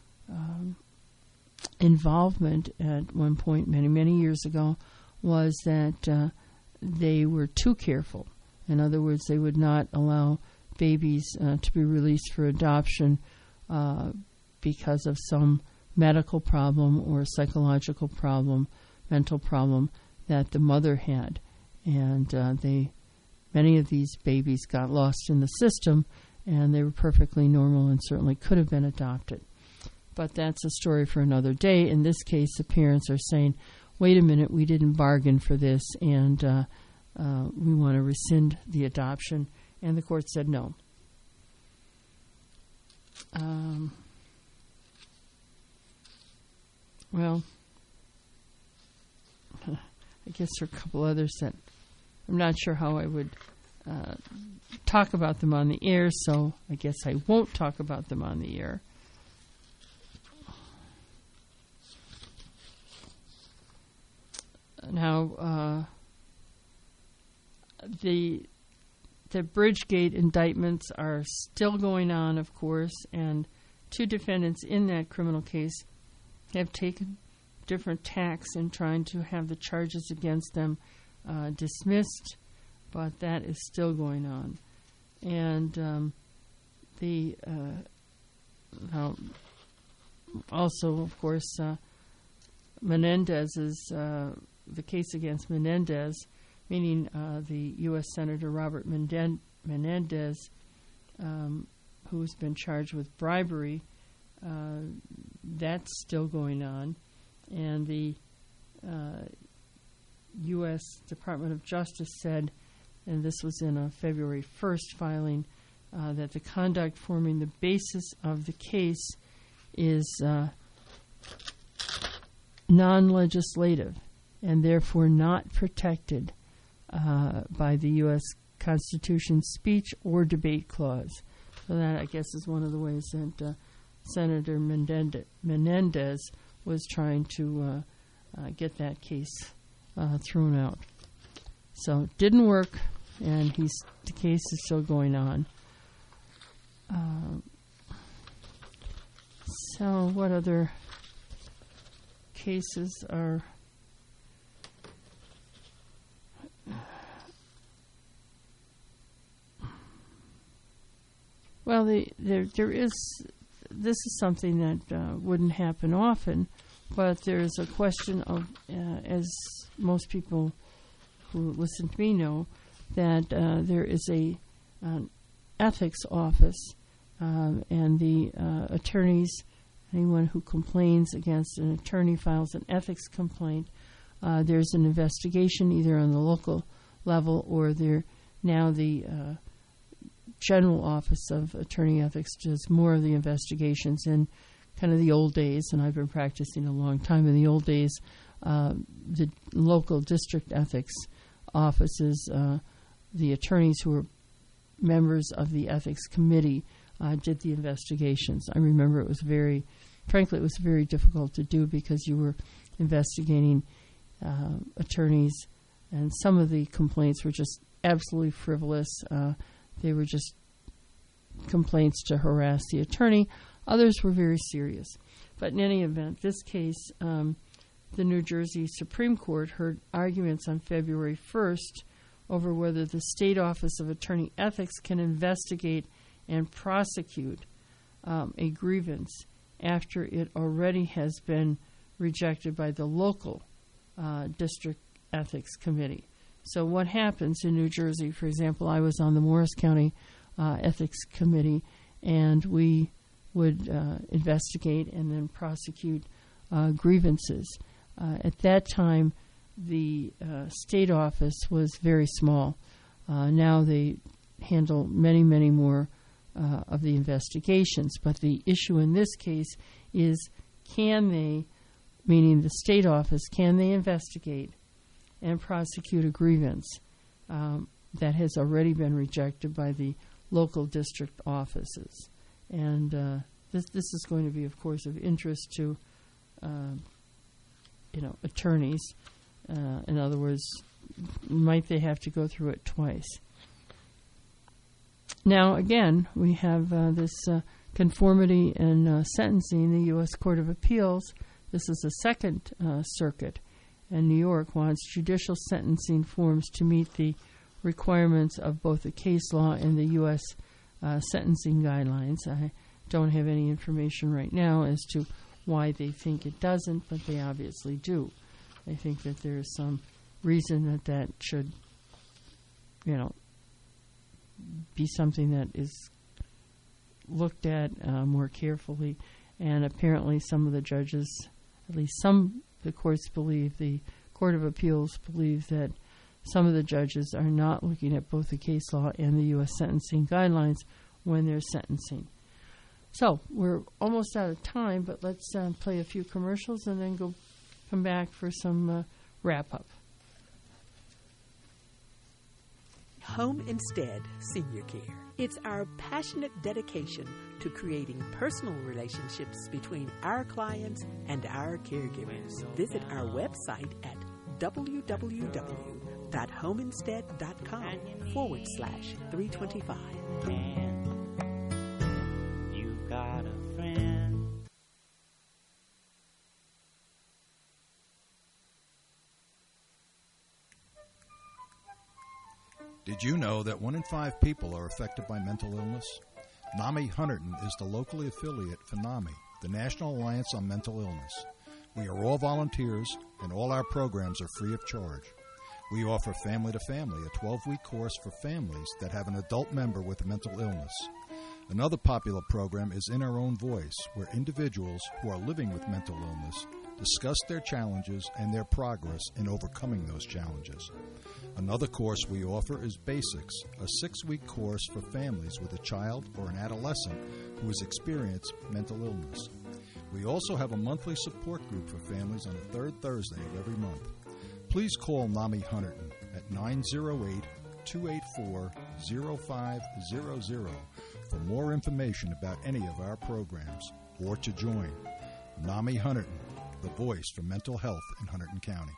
involvement at one point many years ago was that they were too careful. In other words, they would not allow babies to be released for adoption because of some medical problem or psychological problem, mental problem that the mother had. And many of these babies got lost in the system, and they were perfectly normal and certainly could have been adopted. But that's a story for another day. In this case, the parents are saying, wait a minute, we didn't bargain for this, and we want to rescind the adoption. And the court said no. Well, I guess there are a couple others that I'm not sure how I would talk about them on the air, so I guess I won't talk about them on the air. Now, the Bridgegate indictments are still going on, of course, and two defendants in that criminal case have taken different tacks in trying to have the charges against them dismissed, but that is still going on. And also, of course, Menendez's the case against Menendez, meaning the U.S. Senator Robert Menendez, who's been charged with bribery, that's still going on. And the U.S. Department of Justice said, and this was in a February 1st filing, that the conduct forming the basis of the case is non-legislative and therefore not protected by the U.S. Constitution's speech or debate clause. So that, I guess, is one of the ways that Senator Menendez was trying to get that case thrown out. So it didn't work, and the case is still going on. So what other cases are... Well, there is... This is something that wouldn't happen often, but there's a question of, as most people who listen to me know, that there is an ethics office, and the attorneys, anyone who complains against an attorney files an ethics complaint. There's an investigation either on the local level or the General Office of Attorney Ethics does more of the investigations. In kind of the old days, and I've been practicing a long time, in the old days, the local district ethics offices, the attorneys who were members of the ethics committee did the investigations. I remember it was very difficult to do because you were investigating attorneys, and some of the complaints were just absolutely frivolous. They were just complaints to harass the attorney. Others were very serious. But in any event, this case, the New Jersey Supreme Court heard arguments on February 1st over whether the State Office of Attorney Ethics can investigate and prosecute a grievance after it already has been rejected by the local district ethics committee. So what happens in New Jersey, for example, I was on the Morris County Ethics Committee, and we would investigate and then prosecute grievances. At that time, the state office was very small. Now they handle many, many more of the investigations. But the issue in this case is, can they, meaning the state office, can they investigate and prosecute a grievance that has already been rejected by the local district offices? And this is going to be, of course, of interest to attorneys. In other words, might they have to go through it twice? Now, again, we have this conformity in sentencing. The U.S. Court of Appeals, this is the Second Circuit, and New York wants judicial sentencing forms to meet the requirements of both the case law and the U.S. Sentencing guidelines. I don't have any information right now as to why they think it doesn't, but they obviously do. I think that there is some reason that should, be something that is looked at more carefully. And apparently some of the judges, at least some of the courts believe, the Court of Appeals believe that some of the judges are not looking at both the case law and the U.S. sentencing guidelines when they're sentencing. So we're almost out of time, but let's play a few commercials and then come back for some wrap-up. Home Instead Senior Care. It's our passionate dedication to creating personal relationships between our clients and our caregivers. Visit our website at www.homeinstead.com/325. You've got a friend. Did you know that 1 in 5 people are affected by mental illness? NAMI Hunterdon is the locally affiliate for NAMI, the National Alliance on Mental Illness. We are all volunteers, and all our programs are free of charge. We offer Family to Family, a 12-week course for families that have an adult member with a mental illness. Another popular program is In Our Own Voice, where individuals who are living with mental illness discuss their challenges and their progress in overcoming those challenges. Another course we offer is Basics, a 6-week course for families with a child or an adolescent who has experienced mental illness. We also have a monthly support group for families on the third Thursday of every month. Please call NAMI Hunterdon at 908-284-0500 for more information about any of our programs or to join. NAMI Hunterdon, the voice for mental health in Hunterdon County.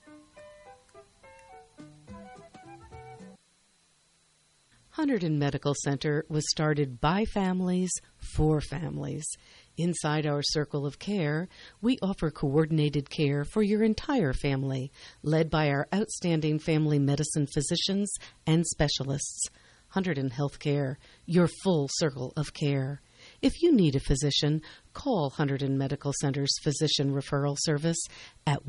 Hunterdon Medical Center was started by families for families. Inside our circle of care, we offer coordinated care for your entire family, led by our outstanding family medicine physicians and specialists. Hunterdon Healthcare, your full circle of care. If you need a physician, call Hunterdon Medical Center's Physician Referral Service at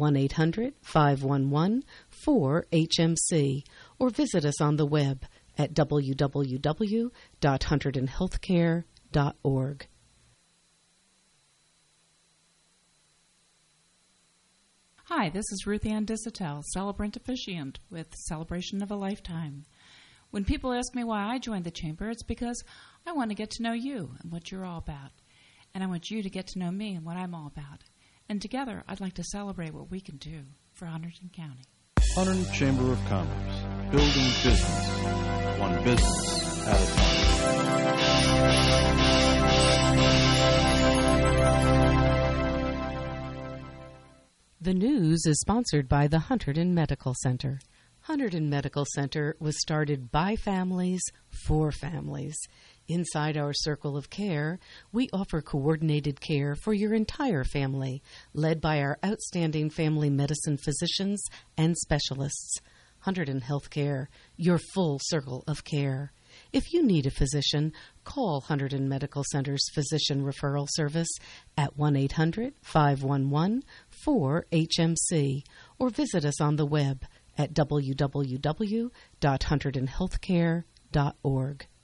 1-800-511-4HMC or visit us on the web at www.hunterdonhealthcare.org. Hi, this is Ruth Ann Dissatel, celebrant officiant with Celebration of a Lifetime. When people ask me why I joined the Chamber, it's because I want to get to know you and what you're all about. And I want you to get to know me and what I'm all about. And together, I'd like to celebrate what we can do for Hunterdon County. Hunterdon Chamber of Commerce, building business, one business at a time. The news is sponsored by the Hunterdon Medical Center. Hunterdon Medical Center was started by families for families. Inside our circle of care, we offer coordinated care for your entire family, led by our outstanding family medicine physicians and specialists. Hunterdon Healthcare, your full circle of care. If you need a physician, call Hunterdon Medical Center's Physician Referral Service at 1-800-511-4HMC or visit us on the web at www.hunterdonhealthcare.org.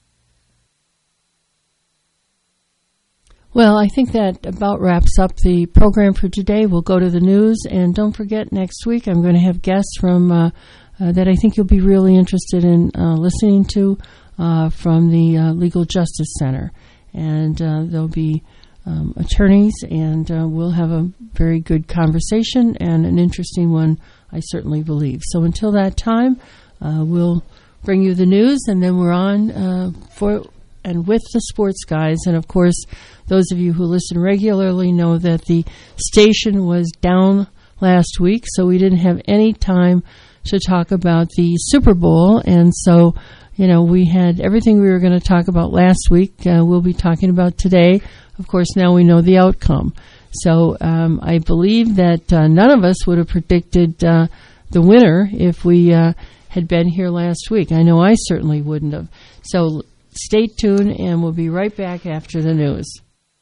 Well, I think that about wraps up the program for today. We'll go to the news, and don't forget, next week I'm going to have guests from that I think you'll be really interested in listening to from the Legal Justice Center. And there'll be attorneys, and we'll have a very good conversation and an interesting one, I certainly believe. So until that time, we'll bring you the news, and then we're on with the sports guys. And, of course, those of you who listen regularly know that the station was down last week, so we didn't have any time to talk about the Super Bowl. And so, we had everything we were going to talk about last week. We'll be talking about today. Of course, now we know the outcome. So I believe that none of us would have predicted the winner if we had been here last week. I know I certainly wouldn't have. So stay tuned, and we'll be right back after the news.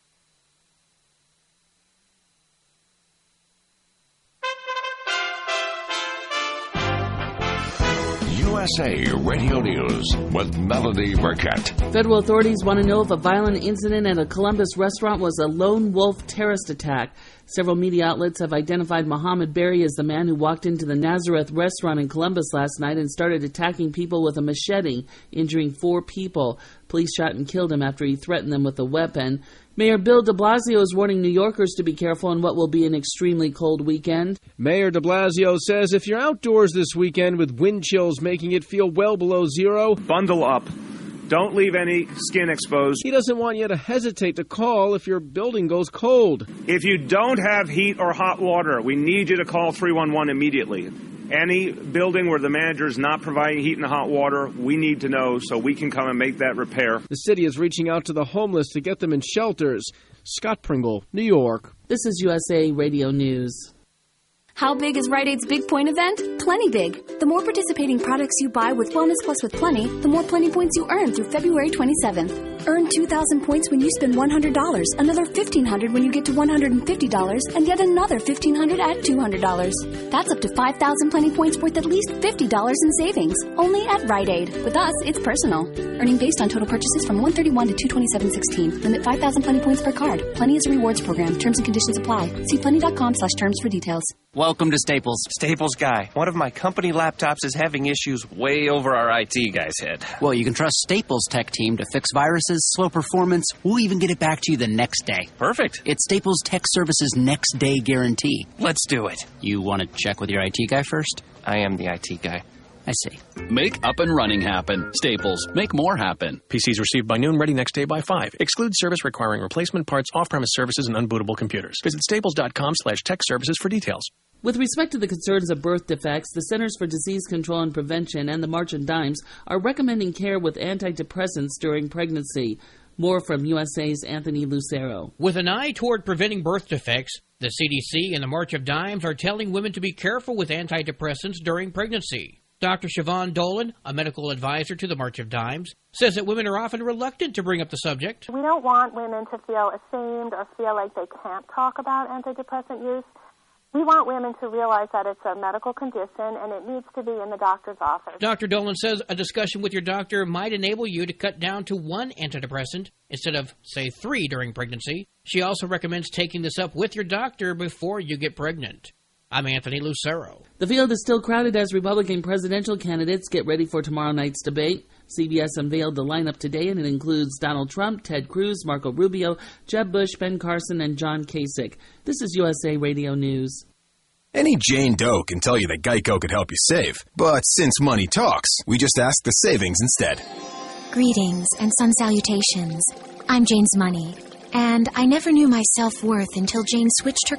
USA Radio News with Melody Burkett. Federal authorities want to know if a violent incident at a Columbus restaurant was a lone wolf terrorist attack. Several media outlets have identified Mohammed Berry as the man who walked into the Nazareth restaurant in Columbus last night and started attacking people with a machete, injuring 4 people. Police shot and killed him after he threatened them with a weapon. Mayor Bill de Blasio is warning New Yorkers to be careful on what will be an extremely cold weekend. Mayor de Blasio says if you're outdoors this weekend with wind chills making it feel well below zero, bundle up. Don't leave any skin exposed. He doesn't want you to hesitate to call if your building goes cold. If you don't have heat or hot water, we need you to call 311 immediately. Any building where the manager is not providing heat and hot water, we need to know so we can come and make that repair. The city is reaching out to the homeless to get them in shelters. Scott Pringle, New York. This is USA Radio News. How big is Rite Aid's Big Point event? Plenty big. The more participating products you buy with Wellness Plus with Plenty, the more Plenty points you earn through February 27th. Earn 2,000 points when you spend $100, another $1,500 when you get to $150, and yet another $1,500 at $200. That's up to 5,000 Plenty points worth at least $50 in savings. Only at Rite Aid. With us, it's personal. Earning based on total purchases from $131 to $227.16. Limit 5,000 Plenty points per card. Plenty is a rewards program. Terms and conditions apply. See plenty.com/terms for details. Welcome to Staples. Staples Guy. One of my company laptops is having issues way over our IT guy's head. Well, you can trust Staples tech team to fix viruses, slow performance. We'll even get it back to you the next day. Perfect. It's Staples Tech Services next day guarantee. Let's do it. You want to check with your IT guy first? I am the IT guy. I see. Make up and running happen. Staples. Make more happen. PCs received by noon, ready next day by 5. Exclude service requiring replacement parts, off-premise services, and unbootable computers. Visit staples.com/tech services for details. With respect to the concerns of birth defects, the Centers for Disease Control and Prevention and the March on Dimes are recommending care with antidepressants during pregnancy. More from USA's Anthony Lucero. With an eye toward preventing birth defects, the CDC and the March of Dimes are telling women to be careful with antidepressants during pregnancy. Dr. Siobhan Dolan, a medical advisor to the March of Dimes, says that women are often reluctant to bring up the subject. We don't want women to feel ashamed or feel like they can't talk about antidepressant use. We want women to realize that it's a medical condition and it needs to be in the doctor's office. Dr. Dolan says a discussion with your doctor might enable you to cut down to 1 antidepressant instead of, say, 3 during pregnancy. She also recommends taking this up with your doctor before you get pregnant. I'm Anthony Lucero. The field is still crowded as Republican presidential candidates get ready for tomorrow night's debate. CBS unveiled the lineup today, and it includes Donald Trump, Ted Cruz, Marco Rubio, Jeb Bush, Ben Carson, and John Kasich. This is USA Radio News. Any Jane Doe can tell you that Geico could help you save. But since money talks, we just ask the savings instead. Greetings and sun salutations. I'm Jane's Money, and I never knew my self-worth until Jane switched her